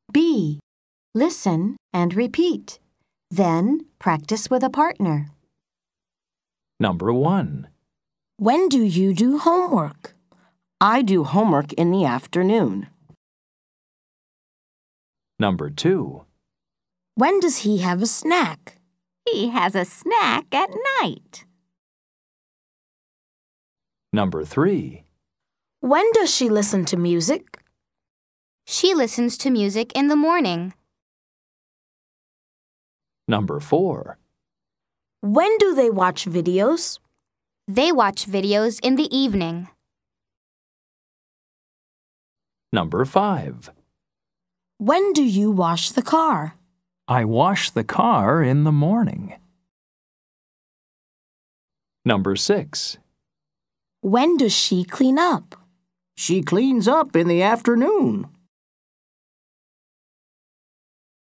B. Listen and repeat. Then practice with a partner. Number 1. When do you do homework? I do homework in the afternoon. Number 2. When does he have a snack? He has a snack at night. Number 3. When does she listen to music? She listens to music in the morning. Number 4. When do they watch videos? They watch videos in the evening. Number 5. When do you wash the car? I wash the car in the morning. Number 6. When does she clean up? She cleans up in the afternoon.